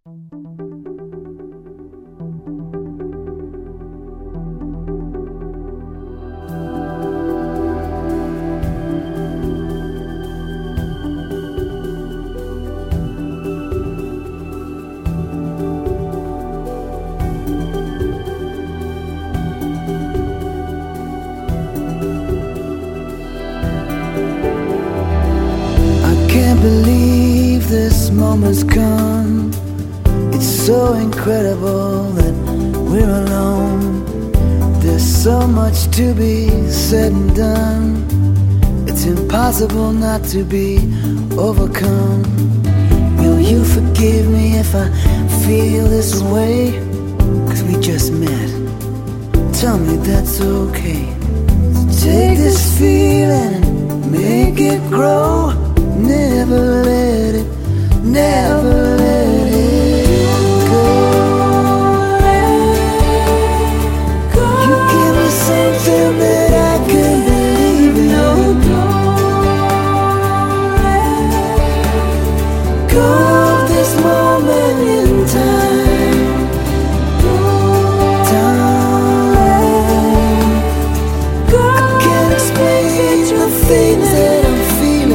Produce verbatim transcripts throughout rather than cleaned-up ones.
Believe this moment's come. It's so incredible that we're alone. There's so much to be said and done. It's impossible not to be overcome. Will you forgive me if I feel this way? 'Cause we just met. Tell me that's okay. So take this feeling and make it grow. Never let it, never let it go. You give me something that I can believe in. Go of this moment in time. Time. I can't explain the things that I'm feeling.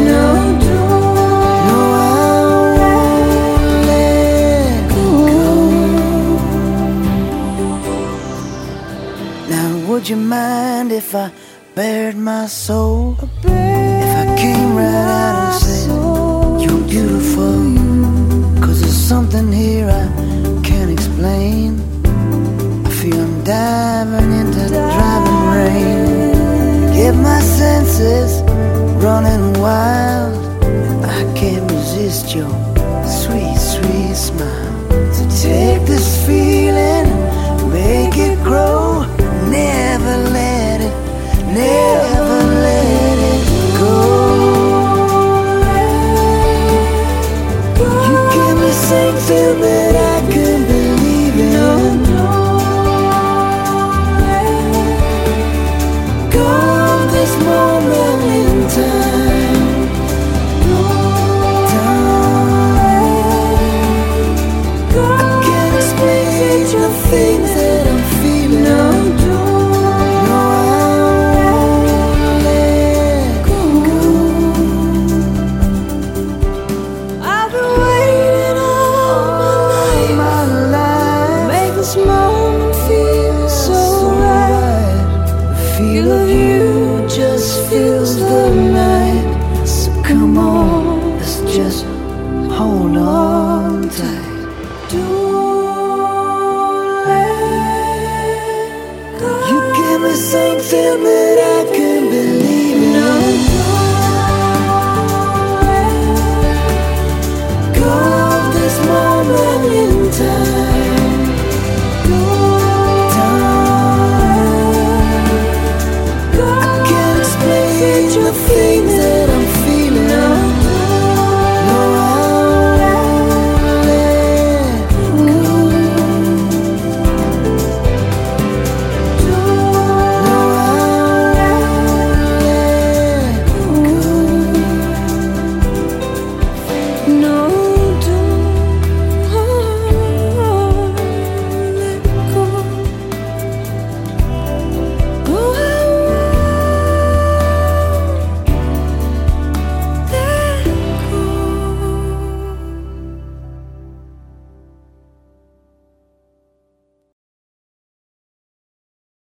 Would you mind if I bared my soul? If I came right out and said, you're beautiful? 'Cause there's something here I can't explain. I feel I'm diving into driving rain. Get my senses running wild. I can't resist your sweet, sweet smile. So take this feeling, make it grow. Never let it, never let it go. You give me something that I can believe in. Go of this moment in time. Time. I can't explain the things that I'm feeling. Feels the night, so come on, let's just hold on tight. Don't let go. You give me something that I can